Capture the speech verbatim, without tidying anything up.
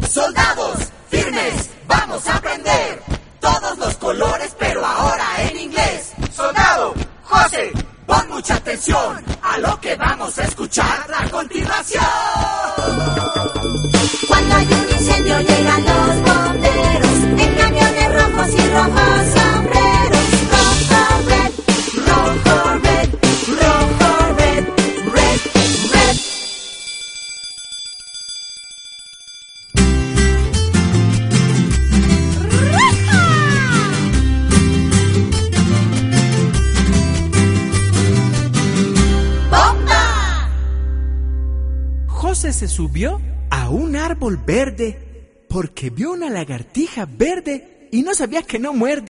Soldados, firmes, vamos a aprender todos los colores, pero ahora en inglés. Soldado, José, pon mucha atención a lo que vamos a escuchar a continuación. Cuando hay un incendio llegan los bomberos en camiones rojos y rojos sombreros. Rojo, red, rojo, red, rojo, red, red, red. ¡Bomba! José se subió a un árbol verde porque vio una lagartija verde y no sabía que no muerde.